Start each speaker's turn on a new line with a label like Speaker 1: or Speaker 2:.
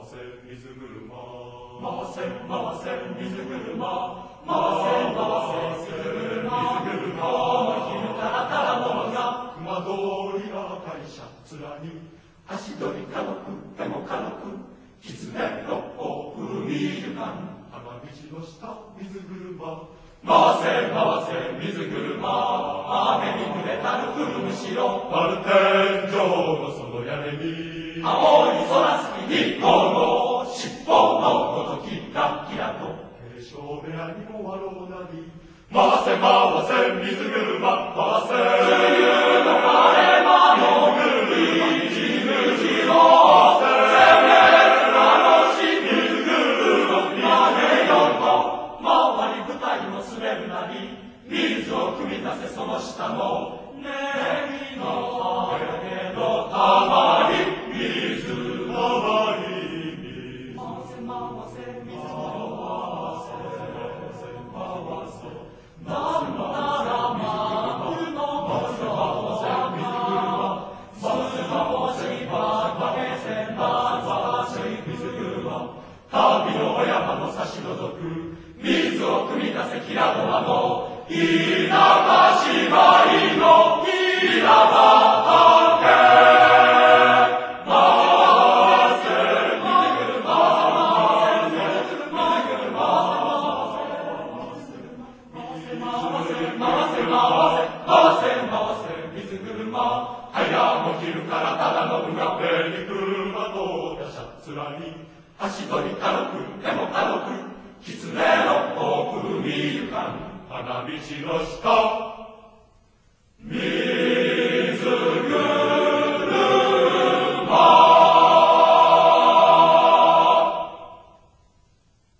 Speaker 1: せ水車
Speaker 2: 回せ回せ水車回せ回せ水車思い昼からたらものが
Speaker 1: 熊通りが会社面に
Speaker 2: 足取り家族でも家族狐六方踏みゆかん
Speaker 1: 花道の下水車
Speaker 2: 回せ回せ水車雨に濡れたる古むしろ
Speaker 1: 丸天井のその屋根に
Speaker 2: 青い空すき日光の尻尾のごときラッキラと
Speaker 1: 軽症部屋にも笑うなり回せ回せ水車回せ
Speaker 2: 梅雨の晴れ間の海水口の攻める楽しみ水車屋根よと回り舞台も滑るなり水を汲み出せその下のネギの羽のたまり水
Speaker 1: たまり水
Speaker 2: 回せ回せ水車なんならまくのもそますましばかけせまさし水車旅の山の差し除く水を汲み出せキラドマの田舎芝居の平畑回せ水車回せ水車早も昼からただのが
Speaker 1: 上に車とやしゃつらに
Speaker 2: 足取り家族でも家族狐六方踏みゆかん
Speaker 1: 花道の下
Speaker 2: 水